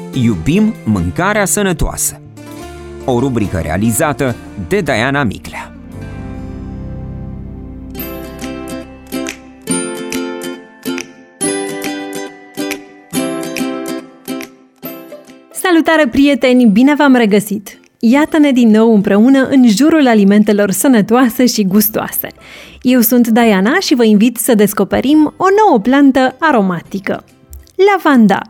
Iubim mâncarea sănătoasă. O rubrică realizată de Diana Miclea. Salutare, prieteni! Bine v-am regăsit! Iată-ne din nou împreună în jurul alimentelor sănătoase și gustoase. Eu sunt Diana și vă invit să descoperim o nouă plantă aromatică. Lavanda.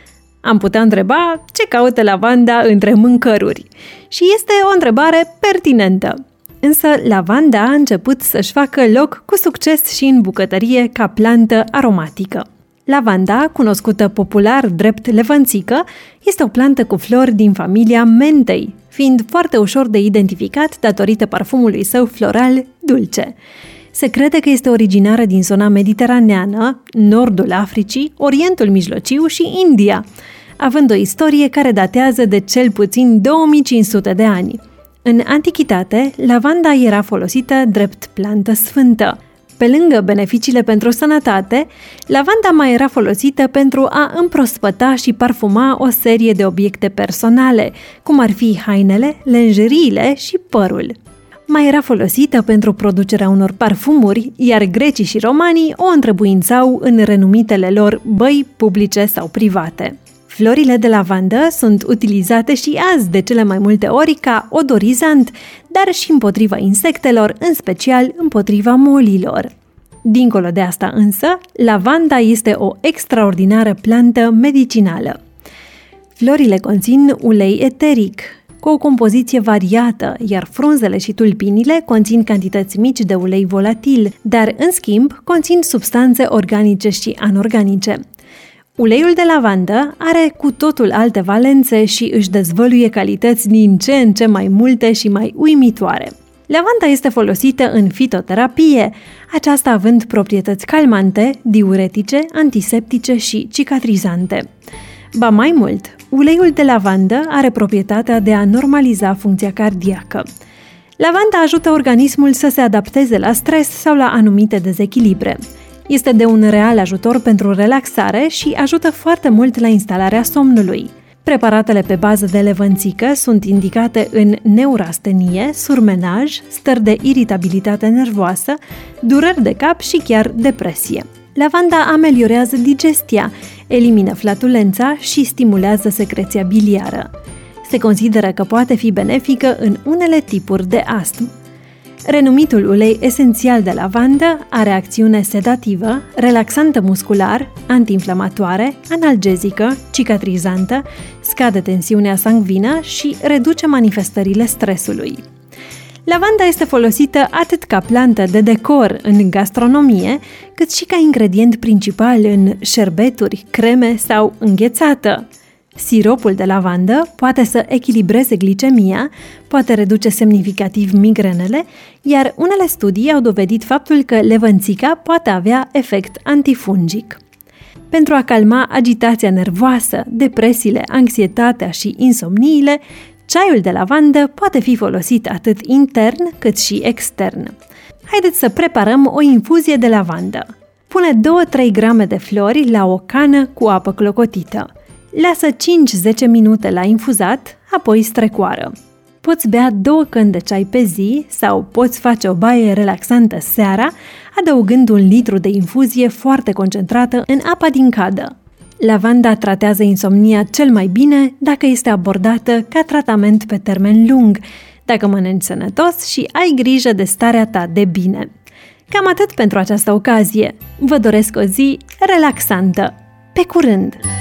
Am putea întreba ce caută lavanda între mâncăruri. Și este o întrebare pertinentă. Însă lavanda a început să-și facă loc cu succes și în bucătărie ca plantă aromatică. Lavanda, cunoscută popular drept levănțică, este o plantă cu flori din familia mentei, fiind foarte ușor de identificat datorită parfumului său floral dulce. Se crede că este originară din zona mediteraneană, nordul Africii, Orientul Mijlociu și India, având o istorie care datează de cel puțin 2500 de ani. În antichitate, lavanda era folosită drept plantă sfântă. Pe lângă beneficiile pentru sănătate, lavanda mai era folosită pentru a împrospăta și parfuma o serie de obiecte personale, cum ar fi hainele, lenjeriile și părul. Mai era folosită pentru producerea unor parfumuri, iar grecii și romanii o întrebuințau în renumitele lor băi publice sau private. Florile de lavandă sunt utilizate și azi de cele mai multe ori ca odorizant, dar și împotriva insectelor, în special împotriva molilor. Dincolo de asta însă, lavanda este o extraordinară plantă medicinală. Florile conțin ulei eteric, cu o compoziție variată, iar frunzele și tulpinile conțin cantități mici de ulei volatil, dar, în schimb, conțin substanțe organice și anorganice. Uleiul de lavandă are cu totul alte valențe și își dezvăluie calități din ce în ce mai multe și mai uimitoare. Lavanda este folosită în fitoterapie, aceasta având proprietăți calmante, diuretice, antiseptice și cicatrizante. Ba mai mult, uleiul de lavandă are proprietatea de a normaliza funcția cardiacă. Lavanda ajută organismul să se adapteze la stres sau la anumite dezechilibre. Este de un real ajutor pentru relaxare și ajută foarte mult la instalarea somnului. Preparatele pe bază de levănțică sunt indicate în neurastenie, surmenaj, stări de iritabilitate nervoasă, dureri de cap și chiar depresie. Lavanda ameliorează digestia, elimină flatulența și stimulează secreția biliară. Se consideră că poate fi benefică în unele tipuri de astm. Renumitul ulei esențial de lavandă are acțiune sedativă, relaxantă muscular, antiinflamatoare, analgezică, cicatrizantă, scade tensiunea sanguină și reduce manifestările stresului. Lavanda este folosită atât ca plantă de decor în gastronomie, cât și ca ingredient principal în șerbeturi, creme sau înghețată. Siropul de lavandă poate să echilibreze glicemia, poate reduce semnificativ migrenele, iar unele studii au dovedit faptul că levănțica poate avea efect antifungic. Pentru a calma agitația nervoasă, depresiile, anxietatea și insomniile, ceaiul de lavandă poate fi folosit atât intern cât și extern. Haideți să preparăm o infuzie de lavandă. Pune 2-3 grame de flori la o cană cu apă clocotită. Lasă 5-10 minute la infuzat, apoi strecoară. Poți bea 2 căni de ceai pe zi sau poți face o baie relaxantă seara, adăugând 1 litru de infuzie foarte concentrată în apa din cadă. Lavanda tratează insomnia cel mai bine dacă este abordată ca tratament pe termen lung, dacă mănânci sănătos și ai grijă de starea ta de bine. Cam atât pentru această ocazie. Vă doresc o zi relaxantă. Pe curând!